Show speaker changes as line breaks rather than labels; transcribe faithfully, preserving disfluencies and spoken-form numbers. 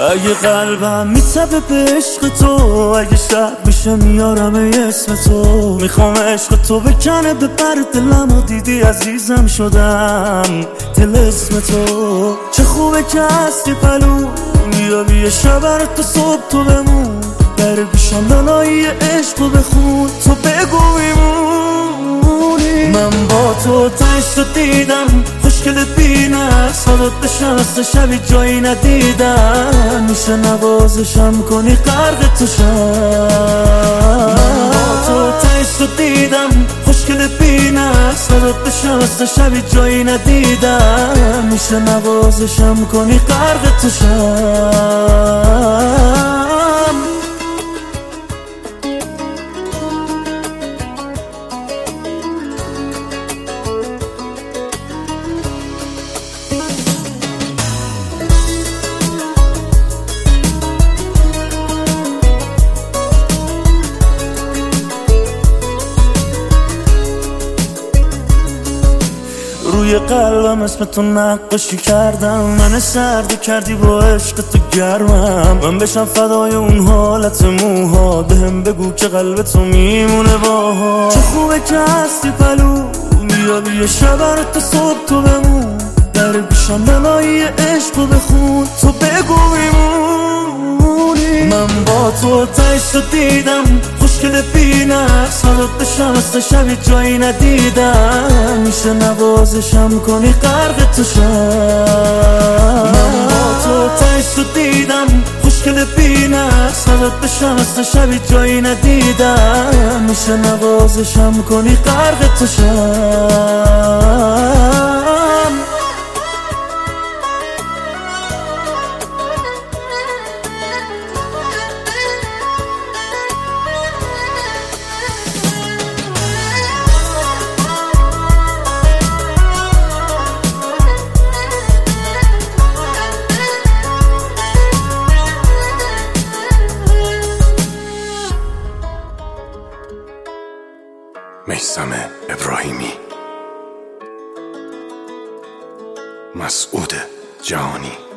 اگه قلبم میتبه به عشق تو، اگه شب میشه میارم اسم تو. میخوام عشق تو بکنه به پر دلمو، دیدی عزیزم شدم دل اسم تو. چه خوبه که هستی پلو، بیا بیا شبر تو صبح تو بمون. در گوشم نانایی عشق رو بخون، تو بگو میمونی. من با تو تشت رو دیدم، خوشگلت بینه سادت بشست شبی جایی ندیدم. میشه نوازشم کنی غرق تو شم. من با تو تشت رو دیدم، خوشگلت بینه سادت بشست شبی جایی ندیدم. میشه نوازشم کنی غرق تو شم. روی قلبم اسم تو نقاشی کردم، من سردی کردی با عشق تو گرمم. من بشم فدای اون حالت موها، بهم بگو که قلب تو میمونه باها. چه خوبه که هستی پلو، بیا بیا شبر تو صبح تو بمون. در گوشم نانایی عشق رو بخون، تو بگو میمونی. من با تو تشت رو دیدم، خوشگل بینه سادت بشم است شبی جایی ندیدم. میشه نوازشم کنی غرق تو شم. من با تو تشت رو دیدم، خوشگل بینه سادت بشم است شبی جایی ندیدم. میشه نوازشم کنی غرق تو شم.
میثم ابراهیمی، مسعود جهانی.